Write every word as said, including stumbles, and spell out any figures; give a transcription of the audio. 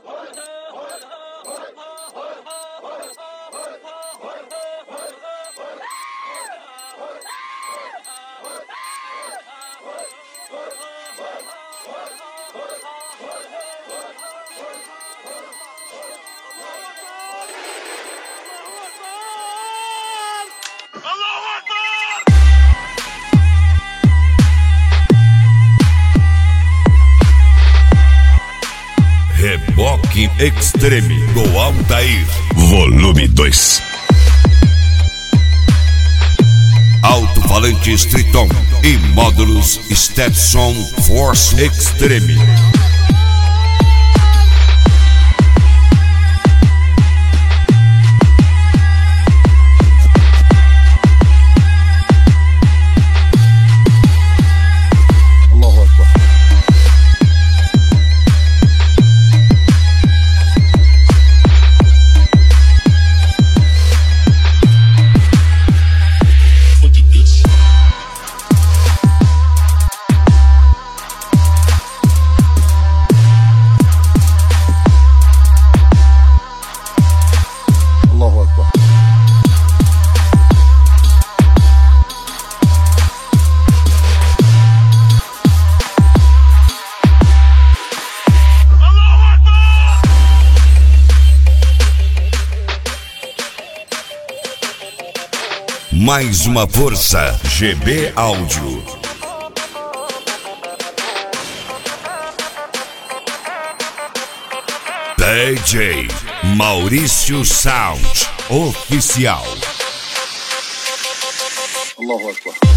Reboque Extreme do Altair, volume dois. Alto-falante Triton e módulos Stetson Force Extreme. Mais uma força, G B Áudio. D J Maurício Sound Oficial. Allahu Akbar.